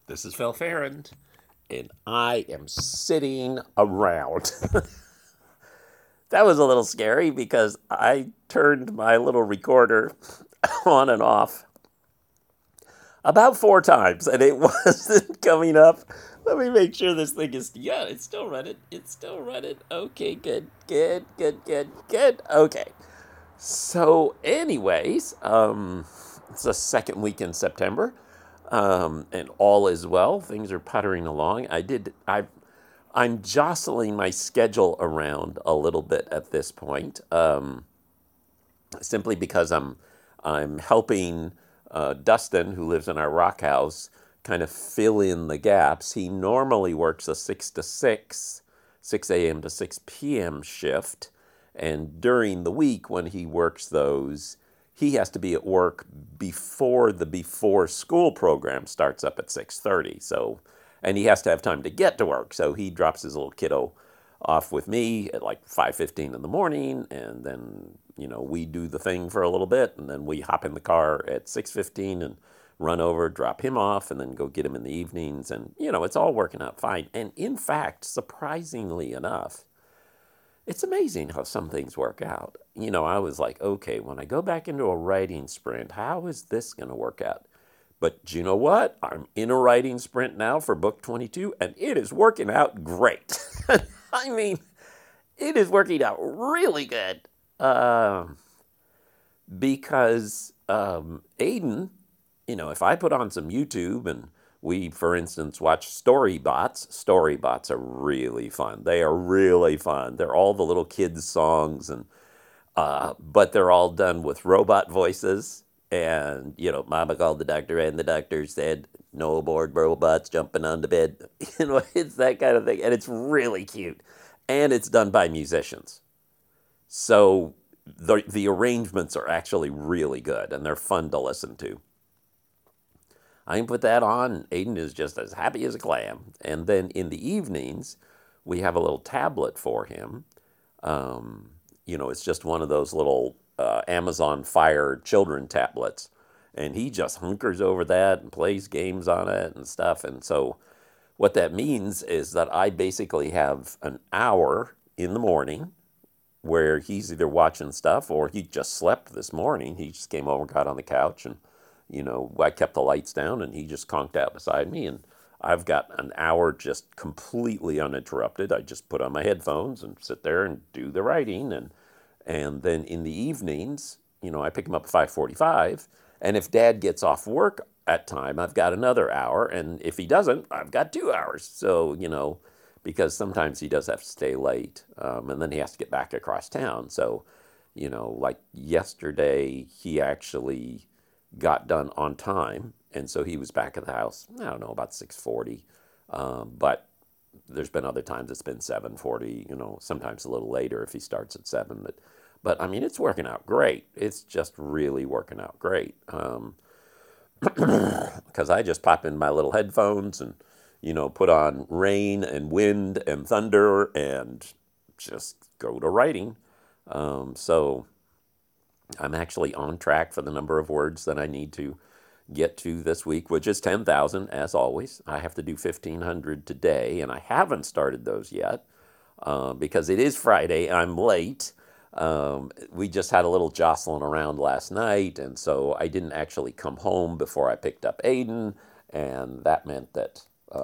This is Phil Farrand, and I am sitting around. That was a little scary because I turned my little recorder on and off about 4 times and it wasn't coming up. Let me make sure this thing is. Yeah, it's still running. It's still running. Okay, good, good, good, good, good. Okay. So, anyways, it's the second week in September, and all is well. Things are puttering along. I'm jostling my schedule around a little bit at this point, simply because I'm helping Dustin, who lives in our rock house, kind of fill in the gaps. He normally works a 6 to 6, 6 a.m. to 6 p.m. shift, and during the week when he works those, he has to be at work before the before school program starts up at 6:30. So, and he has to have time to get to work. So he drops his little kiddo off with me at like 5:15 in the morning, and then we do the thing for a little bit, and then we hop in the car at 6:15 and run over, drop him off, and then go get him in the evenings, and it's all working out fine. And in fact, surprisingly enough, it's amazing how some things work out. I was like, okay, when I go back into a writing sprint, how is this going to work out? But you know what? I'm in a writing sprint now for book 22, and it is working out great. I mean, it is working out really good. Because Aiden, if I put on some YouTube and we, for instance, watch Story Bots are really fun. They are really fun. They're all the little kids' songs, and but they're all done with robot voices. And Mama called the doctor, and the doctor said, "No more robots jumping on the bed." It's that kind of thing, and it's really cute, and it's done by musicians. So the arrangements are actually really good, and they're fun to listen to. I can put that on. Aiden is just as happy as a clam. And then in the evenings, we have a little tablet for him. It's just one of those little Amazon Fire children tablets. And he just hunkers over that and plays games on it and stuff. And so what that means is that I basically have an hour in the morning where he's either watching stuff or he just slept this morning. He just came over, got on the couch, and I kept the lights down, and he just conked out beside me, and I've got an hour just completely uninterrupted. I just put on my headphones and sit there and do the writing, and then in the evenings, I pick him up at 5:45, and if Dad gets off work at time, I've got another hour, and if he doesn't, I've got 2 hours. So because sometimes he does have to stay late, and then he has to get back across town. So, like yesterday, he actually got done on time, and so he was back at the house. I don't know, about 6:40, but there's been other times it's been 7:40. Sometimes a little later if he starts at 7. But I mean, it's working out great. It's just really working out great. Because I just pop in my little headphones and put on rain and wind and thunder and just go to writing. So I'm actually on track for the number of words that I need to get to this week, which is 10,000 as always. I have to do 1,500 today, and I haven't started those yet because it is Friday. I'm late. We just had a little jostling around last night, and so I didn't actually come home before I picked up Aiden, and that meant that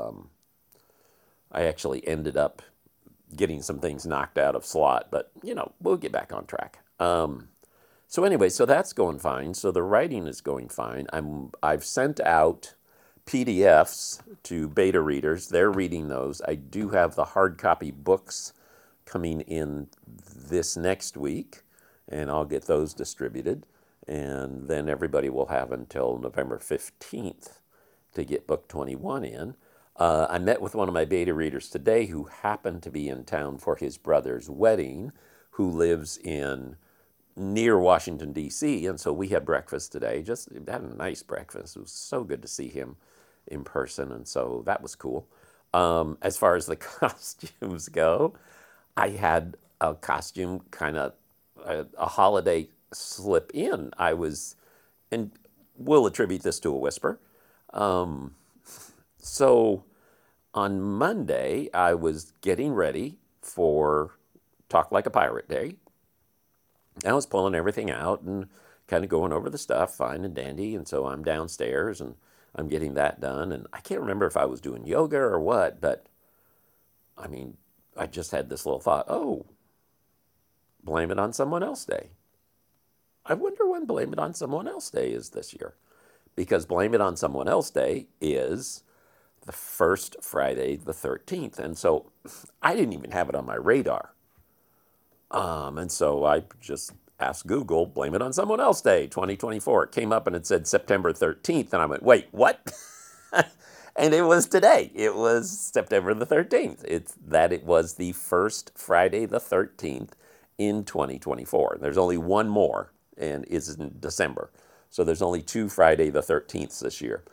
I actually ended up getting some things knocked out of slot, but we'll get back on track. So anyway, so that's going fine. So the writing is going fine. I've sent out PDFs to beta readers. They're reading those. I do have the hard copy books coming in this next week, and I'll get those distributed. And then everybody will have until November 15th to get book 21 in. I met with one of my beta readers today who happened to be in town for his brother's wedding, who lives in near Washington, D.C., and so we had breakfast today. Just had a nice breakfast. It was so good to see him in person, and so that was cool. As far as the costumes go, I had a costume kind of a holiday slip in. I was, and we'll attribute this to a whisper. So on Monday, I was getting ready for Talk Like a Pirate Day. I was pulling everything out and kind of going over the stuff, fine and dandy. And so I'm downstairs and I'm getting that done. And I can't remember if I was doing yoga or what, but I mean, I just had this little thought, oh, blame it on someone else day. I wonder when Blame It on Someone Else Day is this year. Because Blame It on Someone Else Day is the first Friday, the 13th. And so I didn't even have it on my radar. And so I just asked Google, Blame It on Someone Else Day 2024. It came up and it said September 13th. And I went, wait, what? And it was today. It was September the 13th. It was the first Friday the 13th in 2024. There's only one more, and it's in December. So there's only two Friday the 13th this year.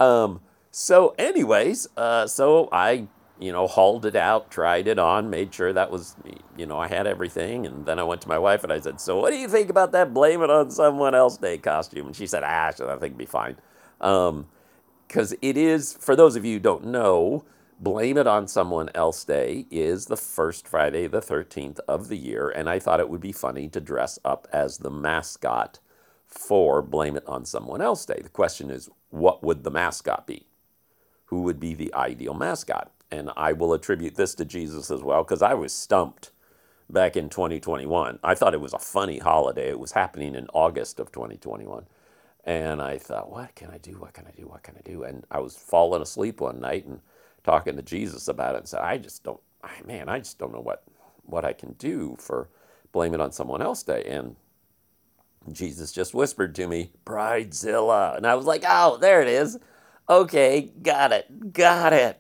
So anyways, so I, hauled it out, tried it on, made sure that was, I had everything. And then I went to my wife and I said, so what do you think about that Blame It on Someone Else Day costume? And she said, I think it'd be fine. Because it is, for those of you who don't know, Blame It on Someone Else Day is the first Friday the 13th of the year. And I thought it would be funny to dress up as the mascot for Blame It on Someone Else Day. The question is, what would the mascot be? Who would be the ideal mascot? And I will attribute this to Jesus as well, because I was stumped back in 2021. I thought it was a funny holiday. It was happening in August of 2021. And I thought, what can I do? What can I do? What can I do? And I was falling asleep one night and talking to Jesus about it and said, I just don't know what I can do for Blame It on Someone Else Day. And Jesus just whispered to me, Bridezilla. And I was like, oh, there it is. Okay, got it.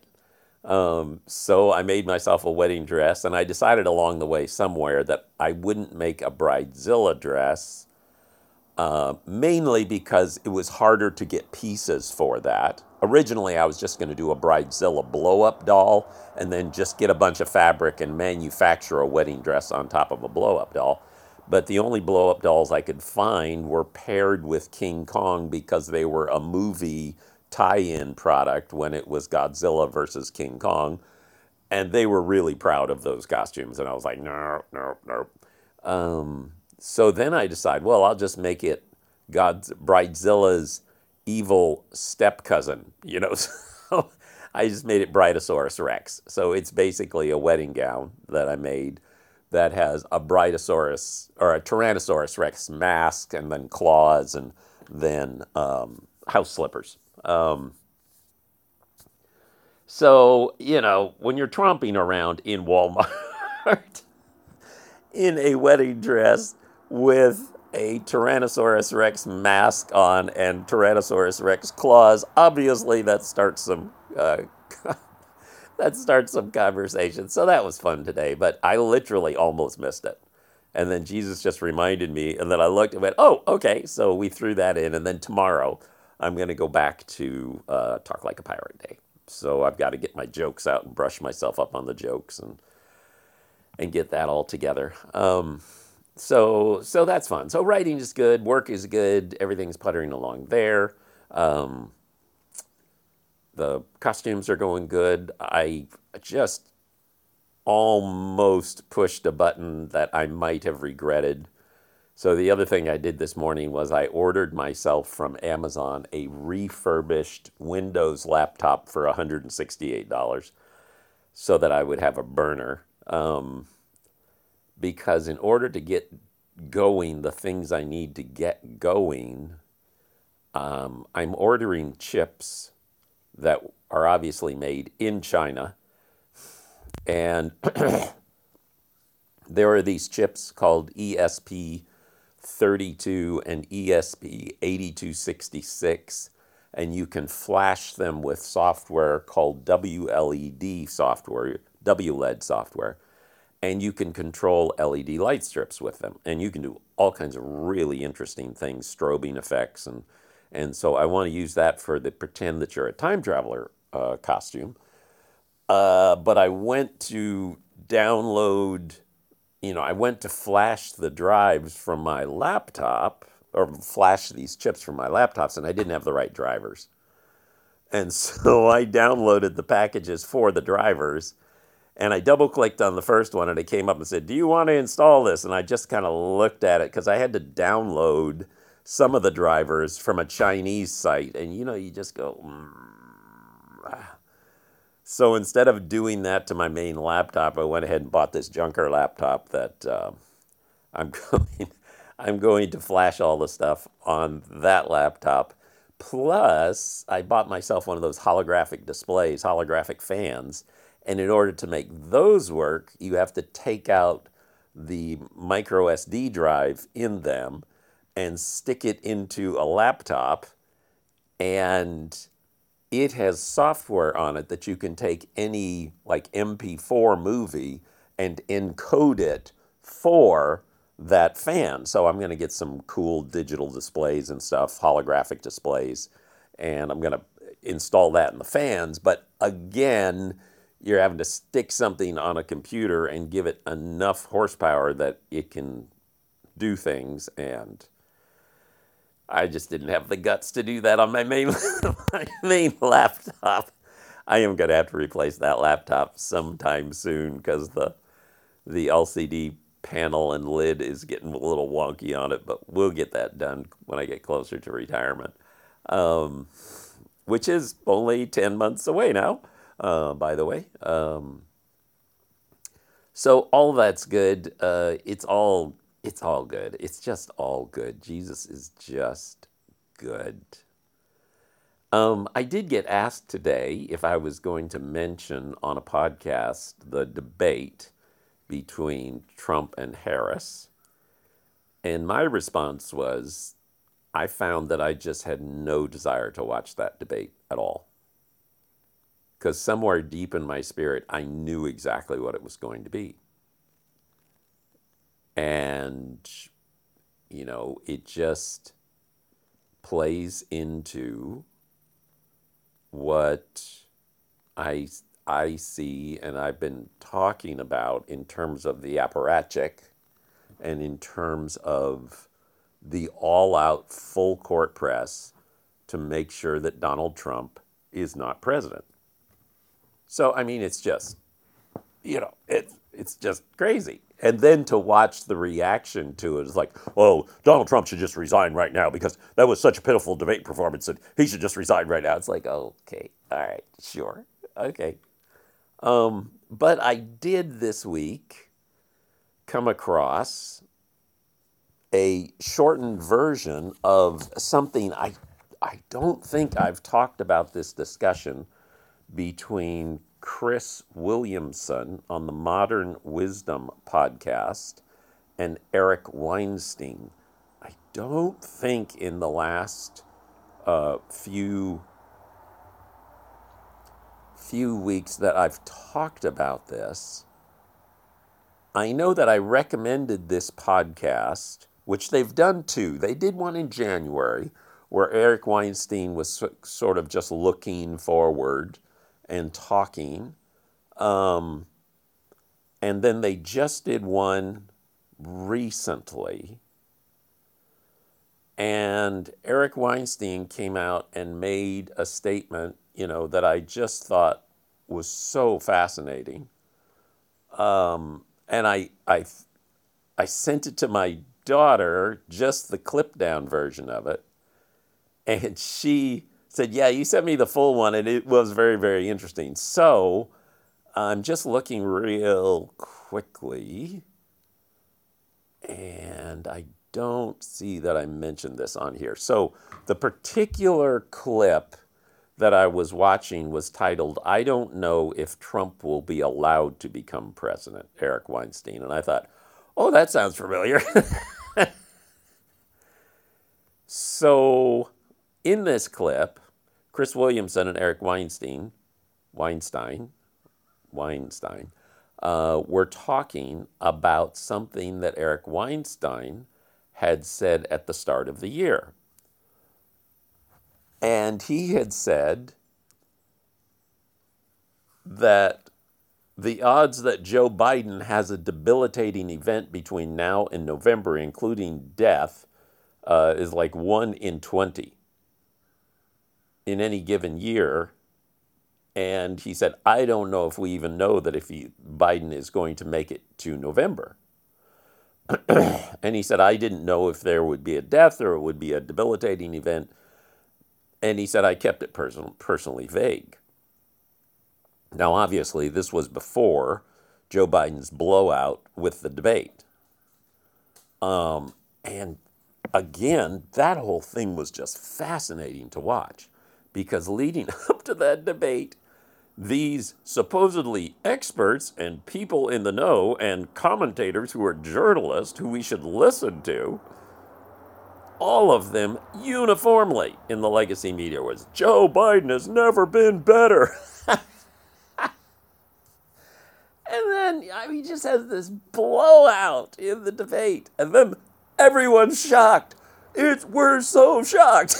So I made myself a wedding dress, and I decided along the way somewhere that I wouldn't make a Bridezilla dress, mainly because it was harder to get pieces for that. Originally, I was just going to do a Bridezilla blow-up doll and then just get a bunch of fabric and manufacture a wedding dress on top of a blow-up doll. But the only blow-up dolls I could find were paired with King Kong because they were a movie tie-in product when it was Godzilla versus King Kong. And they were really proud of those costumes. And I was like, no. So then I decided, well, I'll just make it Bridezilla's evil step cousin, So I just made it Bridosaurus Rex. So it's basically a wedding gown that I made that has a Bridosaurus or a Tyrannosaurus Rex mask and then claws and then house slippers. So, when you're tromping around in Walmart in a wedding dress with a Tyrannosaurus Rex mask on and Tyrannosaurus Rex claws, obviously that starts some conversation. So that was fun today, but I literally almost missed it. And then Jesus just reminded me, and then I looked and went, oh, okay. So we threw that in, and then tomorrow I'm going to go back to Talk Like a Pirate Day. So I've got to get my jokes out and brush myself up on the jokes and get that all together. So that's fun. So writing is good, work is good, everything's puttering along there. The costumes are going good. I just almost pushed a button that I might have regretted. So the other thing I did this morning was I ordered myself from Amazon a refurbished Windows laptop for $168 so that I would have a burner. Because in order to get going, the things I need to get going, I'm ordering chips that are obviously made in China. And there are these chips called ESP32 and ESP8266, and you can flash them with software called WLED software, WLED software, and you can control LED light strips with them. And you can do all kinds of really interesting things, strobing effects, and so I want to use that for the pretend that you're a time traveler costume. But I went to download, I went to flash the drives from my laptop, or flash these chips from my laptops, and I didn't have the right drivers. And so I downloaded the packages for the drivers, and I double clicked on the first one, and it came up and said, "Do you want to install this?" And I just kind of looked at it because I had to download some of the drivers from a Chinese site. And you just go, So instead of doing that to my main laptop, I went ahead and bought this junker laptop that I'm going, I'm going to flash all the stuff on that laptop. Plus, I bought myself one of those holographic displays, holographic fans. And in order to make those work, you have to take out the micro SD drive in them and stick it into a laptop. And it has software on it that you can take any like MP4 movie and encode it for that fan. So I'm going to get some cool digital displays and stuff, holographic displays, and I'm going to install that in the fans. But again, you're having to stick something on a computer and give it enough horsepower that it can do things, and I just didn't have the guts to do that on my main my main laptop. I am going to have to replace that laptop sometime soon because the LCD panel and lid is getting a little wonky on it, but we'll get that done when I get closer to retirement, which is only 10 months away now, by the way. So all that's good. It's all good. It's just all good. Jesus is just good. I did get asked today if I was going to mention on a podcast the debate between Trump and Harris. And my response was, I found that I just had no desire to watch that debate at all. Because somewhere deep in my spirit, I knew exactly what it was going to be. And, it just plays into what I see and I've been talking about in terms of the apparatchik and in terms of the all-out full court press to make sure that Donald Trump is not president. So, it's just, it's just crazy. And then to watch the reaction to it is like, oh, Donald Trump should just resign right now because that was such a pitiful debate performance and he should just resign right now. It's like, okay, all right, sure, okay. But I did this week come across a shortened version of something I don't think I've talked about this discussion between Chris Williamson on the Modern Wisdom podcast and Eric Weinstein. I don't think in the last few weeks that I've talked about this. I know that I recommended this podcast, which they've done too. They did one in January where Eric Weinstein was sort of just looking forward and talking. And then they just did one recently. And Eric Weinstein came out and made a statement, that I just thought was so fascinating. And I sent it to my daughter, just the clip down version of it. And she said, yeah, you sent me the full one, and it was very, very interesting. So I'm just looking real quickly, and I don't see that I mentioned this on here. So the particular clip that I was watching was titled, "I Don't Know If Trump Will Be Allowed to Become President," Eric Weinstein. And I thought, oh, that sounds familiar. So in this clip, Chris Williamson and Eric Weinstein were talking about something that Eric Weinstein had said at the start of the year. And he had said that the odds that Joe Biden has a debilitating event between now and November, including death, is like 1 in 20. in any given year. And he said, I don't know if we even know that if Biden is going to make it to November. And he said, I didn't know if there would be a death or it would be a debilitating event. And he said, I kept it personally vague. Now, obviously, this was before Joe Biden's blowout with the debate. And again, that whole thing was just fascinating to watch, because leading up to that debate, these supposedly experts and people in the know and commentators who are journalists who we should listen to, all of them uniformly in the legacy media was, Joe Biden has never been better. And then he just has this blowout in the debate. And then everyone's shocked. We're so shocked.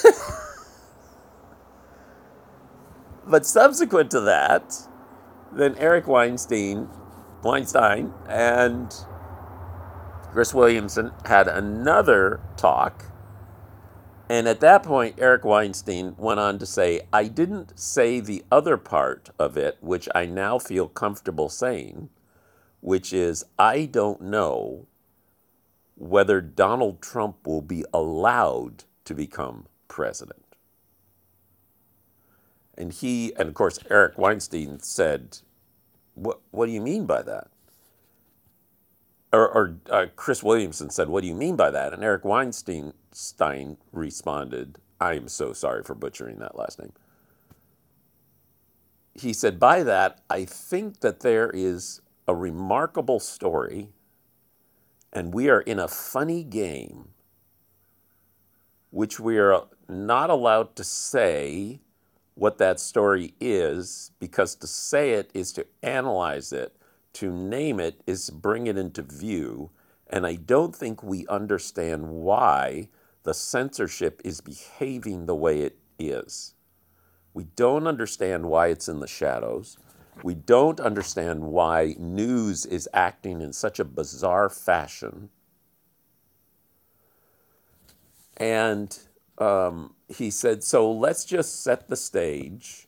But subsequent to that, then Eric Weinstein and Chris Williamson had another talk. And at that point, Eric Weinstein went on to say, I didn't say the other part of it, which I now feel comfortable saying, which is, I don't know whether Donald Trump will be allowed to become president. And of course, Eric Weinstein said, what do you mean by that? Or Chris Williamson said, what do you mean by that? And Eric Weinstein responded, I am so sorry for butchering that last name. He said, by that, I think that there is a remarkable story, and we are in a funny game, which we are not allowed to say what that story is, because to say it is to analyze it. To name it is to bring it into view, and I don't think we understand why the censorship is behaving the way it is. We don't understand why it's in the shadows. We don't understand why news is acting in such a bizarre fashion. And he said, so let's just set the stage,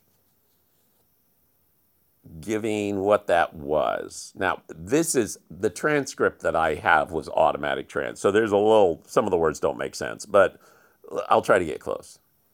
giving what that was. Now, this is the transcript that I have was automatic trans. So there's some of the words don't make sense, but I'll try to get close.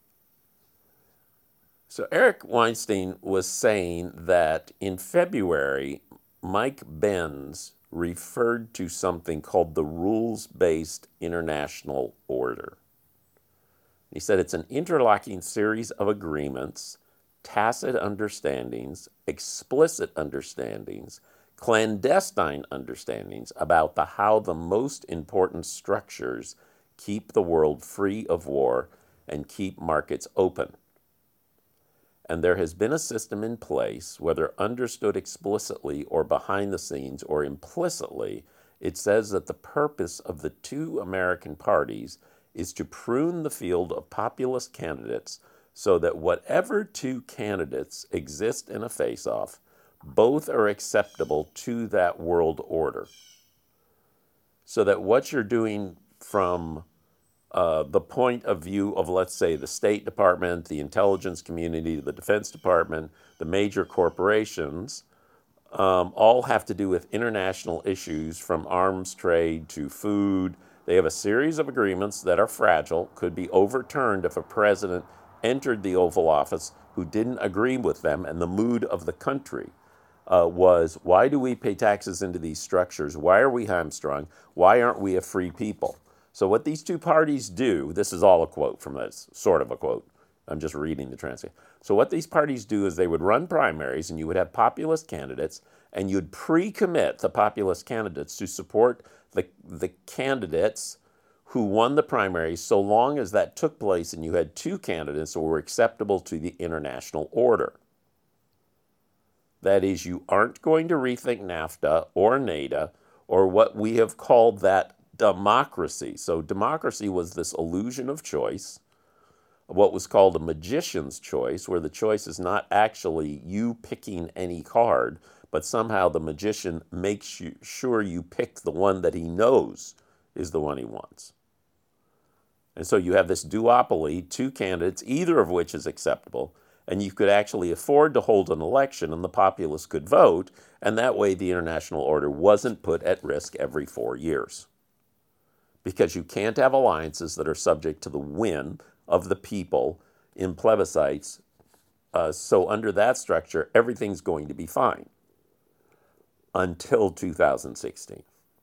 So Eric Weinstein was saying that in February, Mike Benz referred to something called the rules-based international order. He said it's an interlocking series of agreements, tacit understandings, explicit understandings, clandestine understandings about how the most important structures keep the world free of war and keep markets open. And there has been a system in place, whether understood explicitly or behind the scenes or implicitly, it says that the purpose of the two American parties is to prune the field of populist candidates so that whatever two candidates exist in a face-off, both are acceptable to that world order. So that what you're doing from the point of view of, let's say, the State Department, the intelligence community, the Defense Department, the major corporations, all have to do with international issues from arms trade to food. They have a series of agreements that are fragile, could be overturned if a president entered the Oval Office who didn't agree with them, and the mood of the country was, why do we pay taxes into these structures? Why are we hamstrung? Why aren't we a free people? So what these two parties do, this is all a quote from this, sort of a quote. I'm just reading the transcript. So what these parties do is they would run primaries, and you would have populist candidates, and you'd pre-commit the populist candidates to support the candidates who won the primaries, so long as that took place and you had two candidates who were acceptable to the international order. That is, you aren't going to rethink NAFTA or NATA or what we have called that democracy. So democracy was this illusion of choice, what was called a magician's choice, where the choice is not actually you picking any card, but somehow the magician makes sure you pick the one that he knows is the one he wants. And so you have this duopoly, two candidates, either of which is acceptable, and you could actually afford to hold an election and the populace could vote, and that way the international order wasn't put at risk every 4 years. Because you can't have alliances that are subject to the whim of the people in plebiscites. So under that structure, everything's going to be fine until 2016.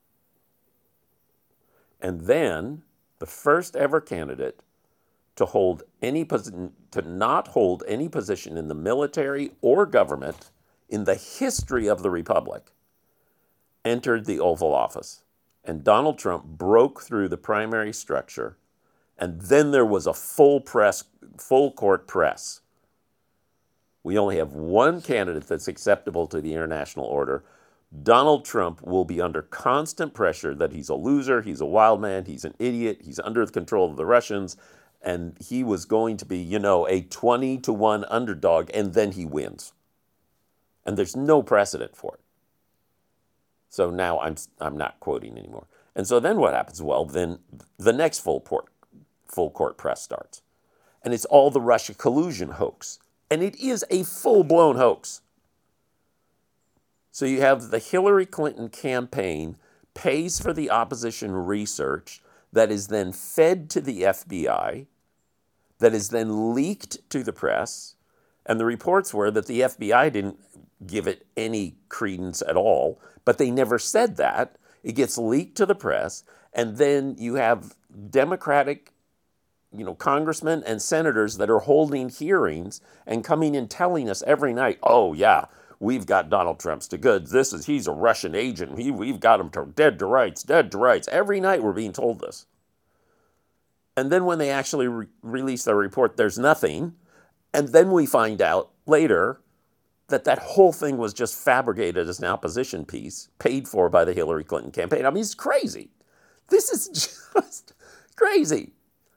And then the first ever candidate to not hold any position in the military or government in the history of the republic entered the Oval Office. And Donald Trump broke through the primary structure, and then there was a full court press. We only have one candidate that's acceptable to the international order. Donald Trump will be under constant pressure that he's a loser, he's a wild man, he's an idiot, he's under the control of the Russians, and he was going to be, a 20-1 underdog, and then he wins. And there's no precedent for it. So now I'm not quoting anymore. And so then what happens? Well, then the next full court press starts. And it's all the Russia collusion hoax. And it is a full-blown hoax. So you have the Hillary Clinton campaign pays for the opposition research that is then fed to the FBI, that is then leaked to the press, and the reports were that the FBI didn't give it any credence at all, but they never said that. It gets leaked to the press, and then you have Democratic congressmen and senators that are holding hearings and coming and telling us every night, oh yeah, we've got Donald Trump's to goods. He's a Russian agent. We've got him dead to rights. Every night we're being told this. And then when they actually release their report, there's nothing. And then we find out later that whole thing was just fabricated as an opposition piece paid for by the Hillary Clinton campaign. I mean, it's crazy. This is just crazy.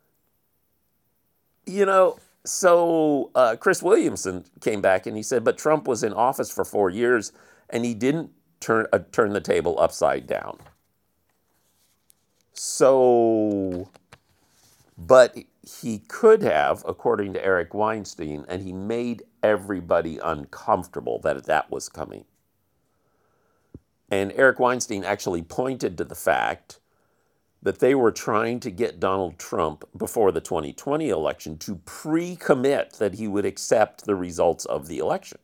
So Chris Williamson came back and he said, but Trump was in office for 4 years and he didn't turn the table upside down. So, but he could have, according to Eric Weinstein, and he made everybody uncomfortable that was coming. And Eric Weinstein actually pointed to the fact that they were trying to get Donald Trump before the 2020 election to pre-commit that he would accept the results of the election.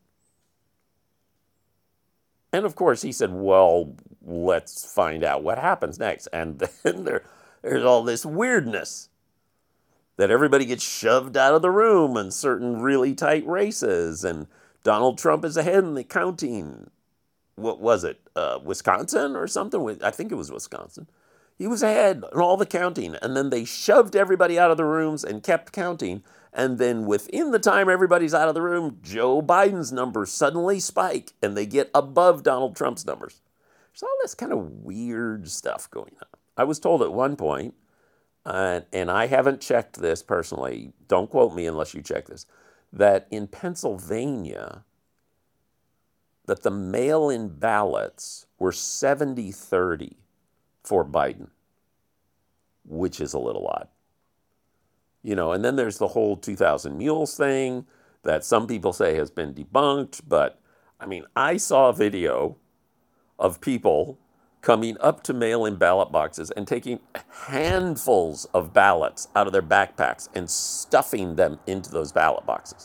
And of course he said, well, let's find out what happens next. And then there's all this weirdness that everybody gets shoved out of the room in certain really tight races. And Donald Trump is ahead in the counting. What was it? Wisconsin or something? I think it was Wisconsin. He was ahead in all the counting, and then they shoved everybody out of the rooms and kept counting, and then within the time everybody's out of the room, Joe Biden's numbers suddenly spike, and they get above Donald Trump's numbers. There's all this kind of weird stuff going on. I was told at one point, and I haven't checked this personally, don't quote me unless you check this, that in Pennsylvania, that the mail-in ballots were 70-30. For Biden, which is a little odd. And then there's the whole 2,000 mules thing that some people say has been debunked, but I mean, I saw a video of people coming up to mail-in ballot boxes and taking handfuls of ballots out of their backpacks and stuffing them into those ballot boxes.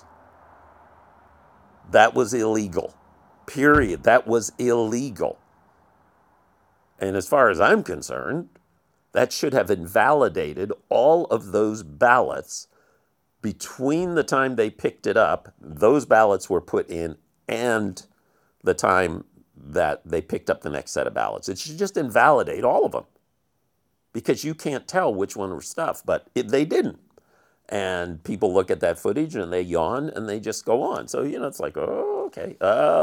That was illegal. Period. That was illegal. And as far as I'm concerned, that should have invalidated all of those ballots between the time they picked it up, those ballots were put in, and the time that they picked up the next set of ballots. It should just invalidate all of them because you can't tell which one were stuffed, but they didn't. And people look at that footage and they yawn and they just go on. So, it's like, oh, okay.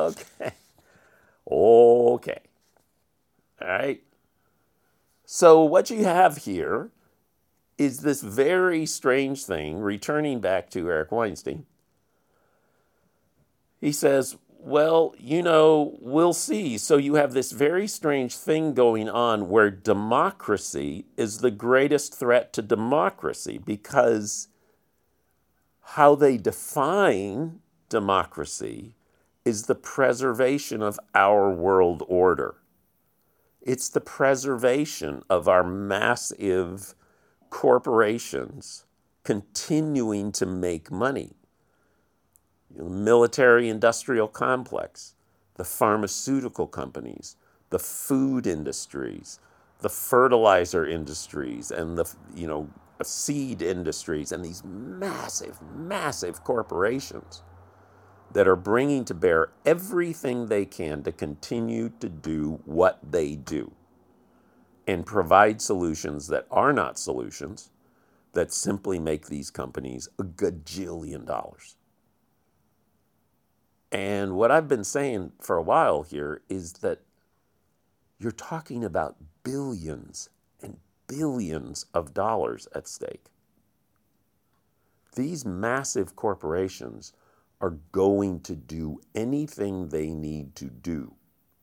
All right. So what you have here is this very strange thing, returning back to Eric Weinstein. He says, Well, we'll see. So you have this very strange thing going on where democracy is the greatest threat to democracy because how they define democracy is the preservation of our world order. It's the preservation of our massive corporations continuing to make money. The military industrial complex, the pharmaceutical companies, the food industries, the fertilizer industries, and the seed industries, and these massive, massive corporations that are bringing to bear everything they can to continue to do what they do and provide solutions that are not solutions, that simply make these companies a gajillion dollars. And what I've been saying for a while here is that you're talking about billions and billions of dollars at stake. These massive corporations are going to do anything they need to do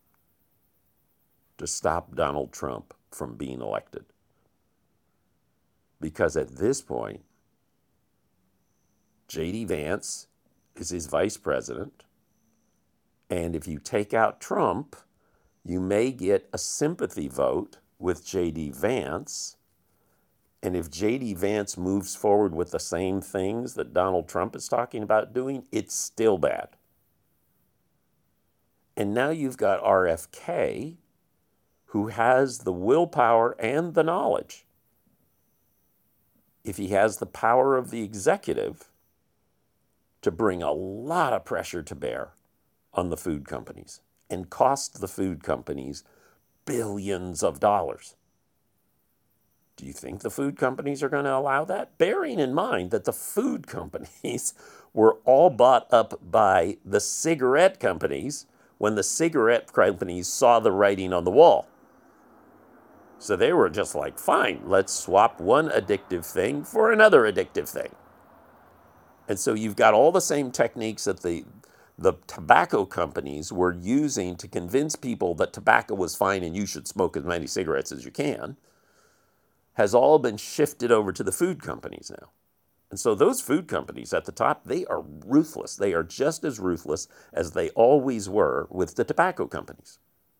to stop Donald Trump from being elected. Because at this point, J.D. Vance is his vice president. And if you take out Trump, you may get a sympathy vote with J.D. Vance. And if J.D. Vance moves forward with the same things that Donald Trump is talking about doing, it's still bad. And now you've got RFK, who has the willpower and the knowledge. If he has the power of the executive to bring a lot of pressure to bear on the food companies and cost the food companies billions of dollars. Do you think the food companies are going to allow that? Bearing in mind that the food companies were all bought up by the cigarette companies when the cigarette companies saw the writing on the wall. So they were just like, fine, let's swap one addictive thing for another addictive thing. And so you've got all the same techniques that the tobacco companies were using to convince people that tobacco was fine and you should smoke as many cigarettes as you can, has all been shifted over to the food companies now. And so those food companies at the top, they are ruthless. They are just as ruthless as they always were with the tobacco companies.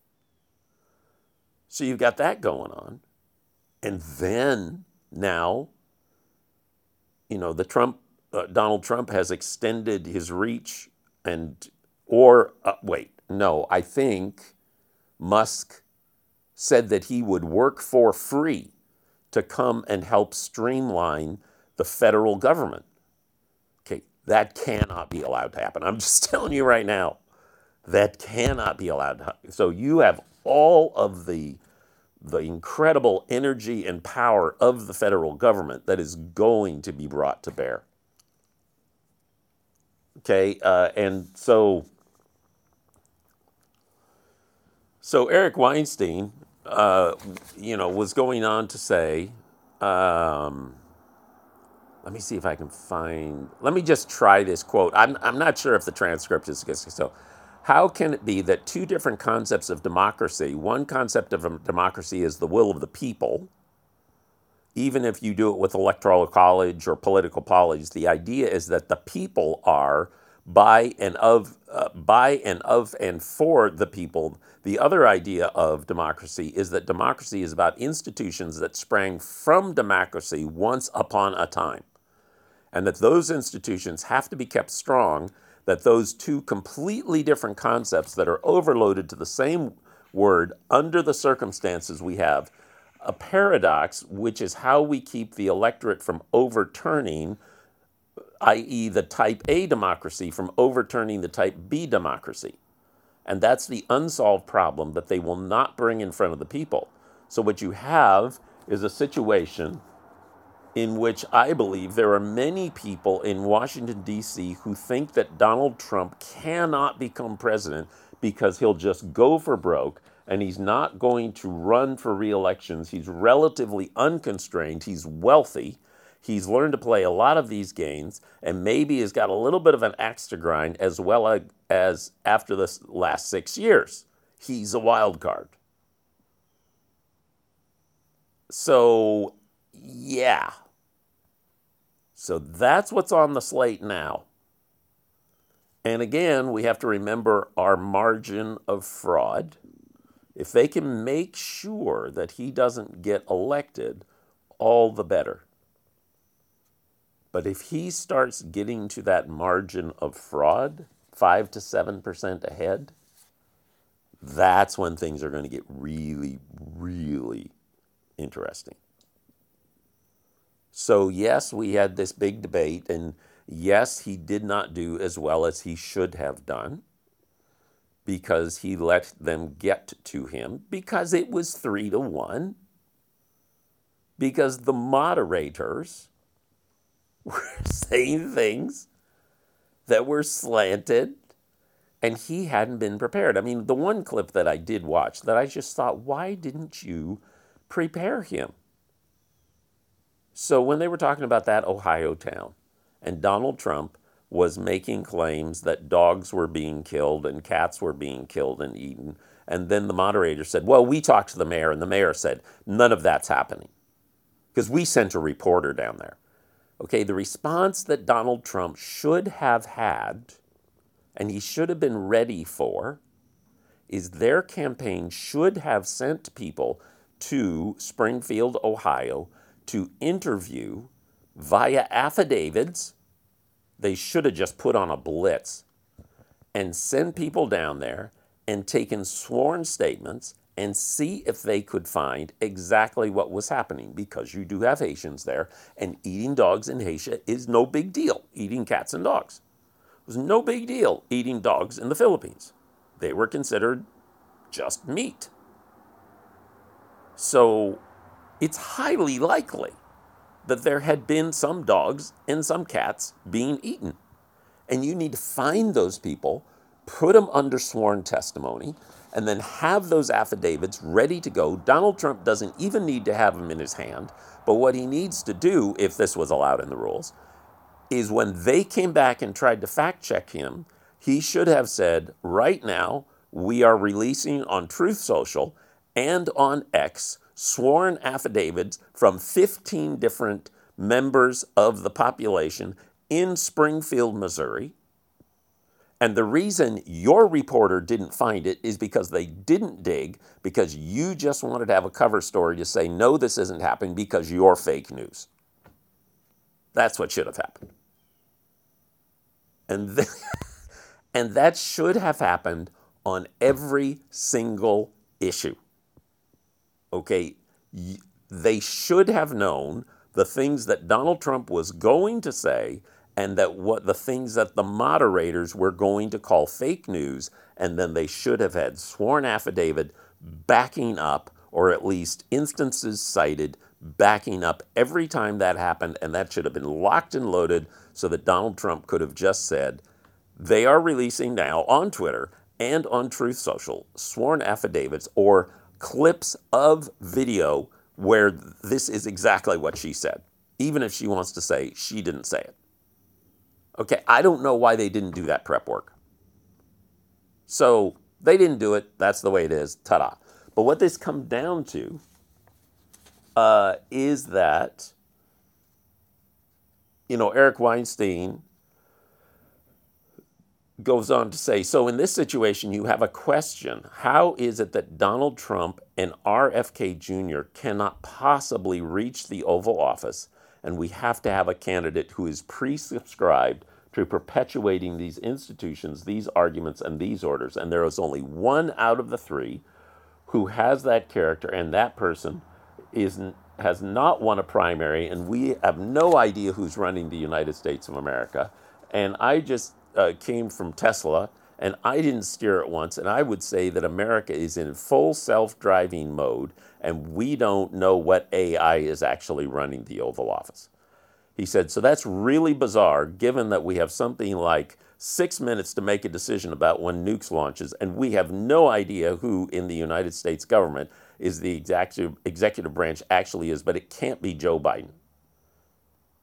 So you've got that going on. And then now, Donald Trump has extended his reach I think Musk said that he would work for free to come and help streamline the federal government. Okay, that cannot be allowed to happen. I'm just telling you right now, that cannot be allowed to happen. So you have all of the incredible energy and power of the federal government that is going to be brought to bear. Okay, and so Eric Weinstein, was going on to say, let me see if I can find. Let me just try this quote. I'm not sure if the transcript is so. How can it be that two different concepts of democracy? One concept of democracy is the will of the people. Even if you do it with electoral college or political college, the idea is that the people are by and of and for the people. The other idea of democracy is that democracy is about institutions that sprang from democracy once upon a time, and that those institutions have to be kept strong, that those two completely different concepts that are overloaded to the same word under the circumstances we have a paradox, which is how we keep the electorate from overturning, i.e. the type A democracy from overturning the type B democracy. And that's the unsolved problem that they will not bring in front of the people. So what you have is a situation in which I believe there are many people in Washington, D.C. who think that Donald Trump cannot become president because he'll just go for broke and he's not going to run for re-elections. He's relatively unconstrained. He's wealthy. He's learned to play a lot of these games and maybe has got a little bit of an axe to grind as well as after the last 6 years. He's a wild card. So, yeah. So that's what's on the slate now. And again, we have to remember our margin of fraud. If they can make sure that he doesn't get elected, all the better. But if he starts getting to that margin of fraud, 5 to 7% ahead, that's when things are going to get really, really interesting. So yes, we had this big debate, and yes, he did not do as well as he should have done because he let them get to him, because it was 3-1, because the moderators were saying things that were slanted, and he hadn't been prepared. I mean, the one clip that I did watch that I just thought, why didn't you prepare him? So when they were talking about that Ohio town, and Donald Trump was making claims that dogs were being killed and cats were being killed and eaten, and then the moderator said, well, we talked to the mayor, and the mayor said, none of that's happening, because we sent a reporter down there. Okay, the response that Donald Trump should have had, and he should have been ready for, is their campaign should have sent people to Springfield, Ohio, to interview via affidavits. They should have just put on a blitz and send people down there and taken sworn statements and see if they could find exactly what was happening, because you do have Haitians there, and eating dogs in Haiti is no big deal. Eating cats and dogs. It was no big deal eating dogs in the Philippines. They were considered just meat. So it's highly likely that there had been some dogs and some cats being eaten. And you need to find those people, put them under sworn testimony, and then have those affidavits ready to go. Donald Trump doesn't even need to have them in his hand, but what he needs to do, if this was allowed in the rules, is when they came back and tried to fact check him, he should have said, right now, we are releasing on Truth Social and on X sworn affidavits from 15 different members of the population in Springfield, Missouri. And the reason your reporter didn't find it is because they didn't dig, because you just wanted to have a cover story to say, no, this isn't happening because you're fake news. That's what should have happened. And that should have happened on every single issue. Okay, they should have known the things that Donald Trump was going to say, and that what the things that the moderators were going to call fake news, and then they should have had sworn affidavit backing up, or at least instances cited backing up every time that happened, and that should have been locked and loaded so that Donald Trump could have just said, they are releasing now on Twitter and on Truth Social sworn affidavits or clips of video where this is exactly what she said, even if she wants to say she didn't say it. Okay, I don't know why they didn't do that prep work. So they didn't do it. That's the way it is. Ta-da. But what this comes down to is that, Eric Weinstein goes on to say, so in this situation, you have a question. How is it that Donald Trump and RFK Jr. cannot possibly reach the Oval Office, and we have to have a candidate who is pre-subscribed to perpetuating these institutions, these arguments, and these orders, and there is only one out of the three who has that character, and that person has not won a primary, and we have no idea who's running the United States of America. And I just came from Tesla, and I didn't steer it once, and I would say that America is in full self-driving mode, and we don't know what AI is actually running the Oval Office. He said, so that's really bizarre, given that we have something like 6 minutes to make a decision about when nukes launches, and we have no idea who in the United States government is the executive branch actually is, but it can't be Joe Biden.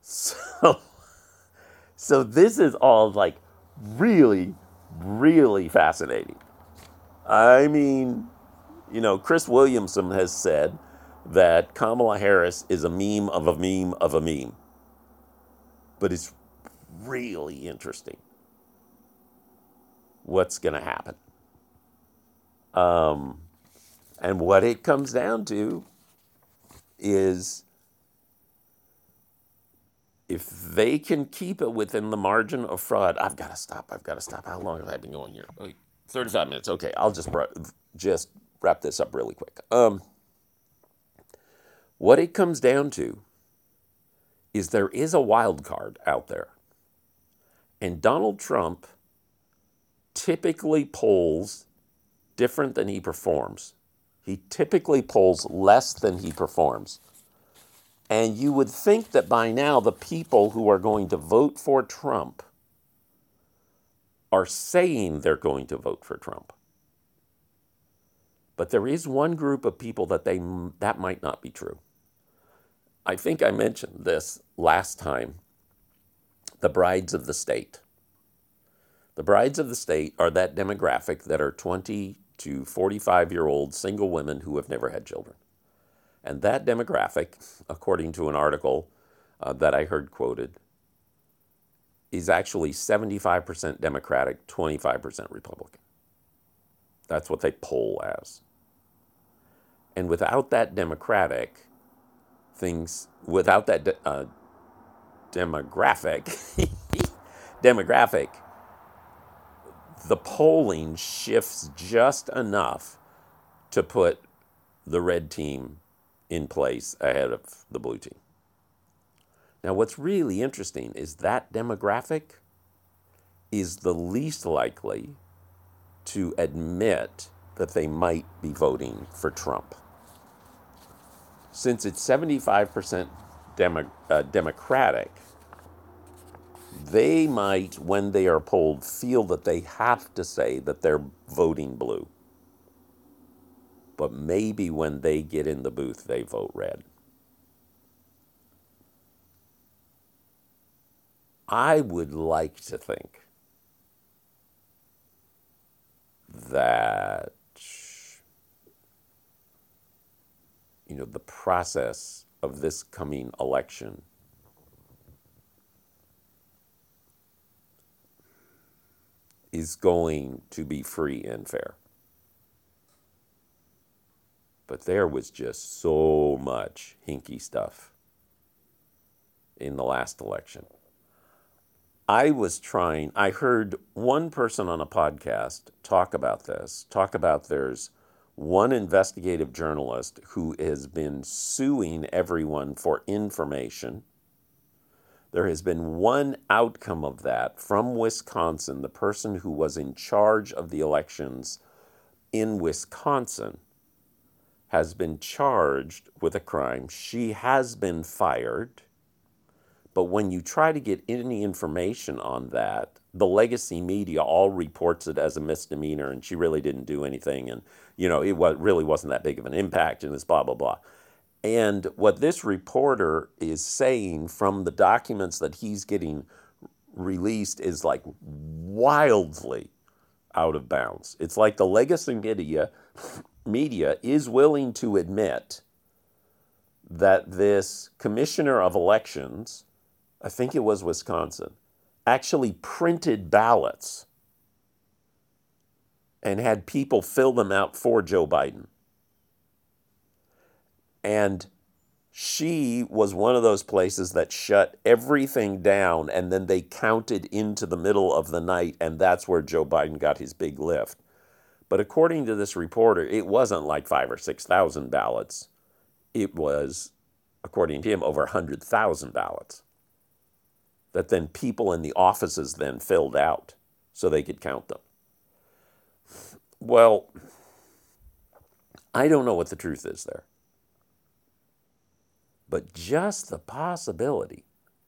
So, so this is all like really, really fascinating. I mean, Chris Williamson has said that Kamala Harris is a meme of a meme of a meme. But it's really interesting what's going to happen. And what it comes down to is if they can keep it within the margin of fraud. I've got to stop. How long have I been going here? 35 minutes. Okay, I'll just wrap this up really quick. What it comes down to is there is a wild card out there. And Donald Trump typically polls different than he performs. He typically polls less than he performs. And you would think that by now the people who are going to vote for Trump are saying they're going to vote for Trump. But there is one group of people that might not be true. I think I mentioned this last time. The brides of the state. The brides of the state are that demographic that are 20 to 45-year-old single women who have never had children. And that demographic, according to an article that I heard quoted, is actually 75% Democratic, 25% Republican. That's what they poll as. And without that demographic, demographic, the polling shifts just enough to put the red team in place ahead of the blue team. Now, what's really interesting is that demographic is the least likely to admit that they might be voting for Trump. Since it's 75% Democratic, they might, when they are polled, feel that they have to say that they're voting blue. But maybe when they get in the booth, they vote red. I would like to think that, the process of this coming election is going to be free and fair. But there was just so much hinky stuff in the last election. I heard one person on a podcast talk about there's one investigative journalist who has been suing everyone for information. There has been one outcome of that from Wisconsin. The person who was in charge of the elections in Wisconsin has been charged with a crime. She has been fired. But when you try to get any information on that, the legacy media all reports it as a misdemeanor, and she really didn't do anything, and it really wasn't that big of an impact, and this blah blah blah. And what this reporter is saying from the documents that he's getting released is like wildly out of bounds. It's like the legacy media is willing to admit that this commissioner of elections, I think it was Wisconsin, actually printed ballots and had people fill them out for Joe Biden. And she was one of those places that shut everything down, and then they counted into the middle of the night, and that's where Joe Biden got his big lift. But according to this reporter, it wasn't like 5,000 or 6,000 ballots. It was, according to him, over 100,000 ballots that then people in the offices then filled out so they could count them. Well, I don't know what the truth is there. But just the possibility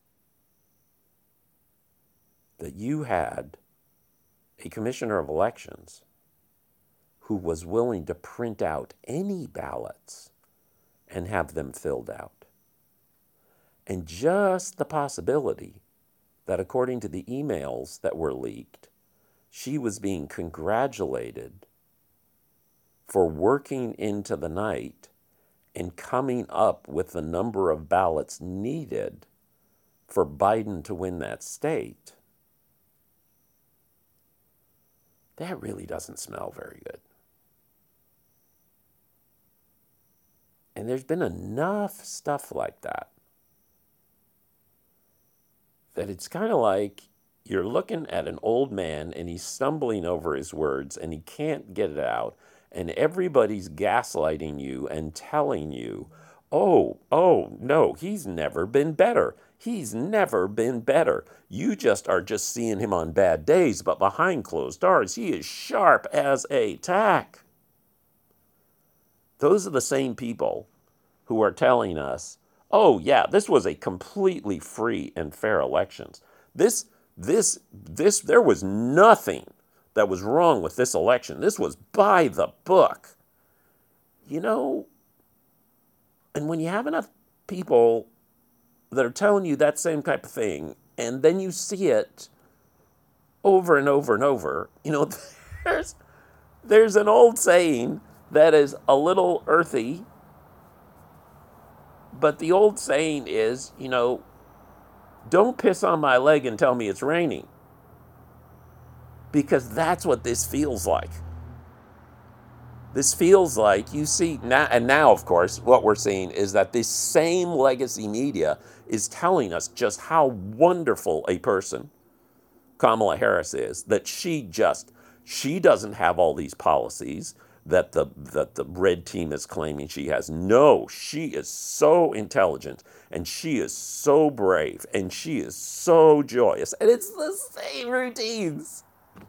that you had a commissioner of elections who was willing to print out any ballots and have them filled out, And just the possibility that, according to the emails that were leaked, she was being congratulated for working into the night and coming up with the number of ballots needed for Biden to win that state, that really doesn't smell very good. And there's been enough stuff like that it's kind of like you're looking at an old man and he's stumbling over his words and he can't get it out, and everybody's gaslighting you and telling you, oh, no, he's never been better. He's never been better. You are just seeing him on bad days, but behind closed doors, he is sharp as a tack. Those are the same people who are telling us, oh yeah, this was a completely free and fair elections. There was nothing that was wrong with this election. This was by the book. And when you have enough people that are telling you that same type of thing, and then you see it over and over and over, there's an old saying that is a little earthy, but the old saying is, don't piss on my leg and tell me it's raining. Because that's what this feels like. This feels like you see now, and now, of course, what we're seeing is that this same legacy media is telling us just how wonderful a person Kamala Harris is, that she doesn't have all these policies that the red team is claiming she has. No, she is so intelligent, and she is so brave, and she is so joyous, and it's the same routines.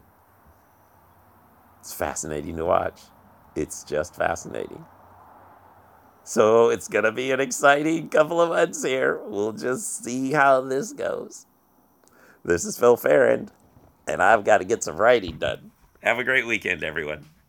It's fascinating to watch. It's just fascinating. So it's going to be an exciting couple of months here. We'll just see how this goes. This is Phil Farron, and I've got to get some writing done. Have a great weekend, everyone.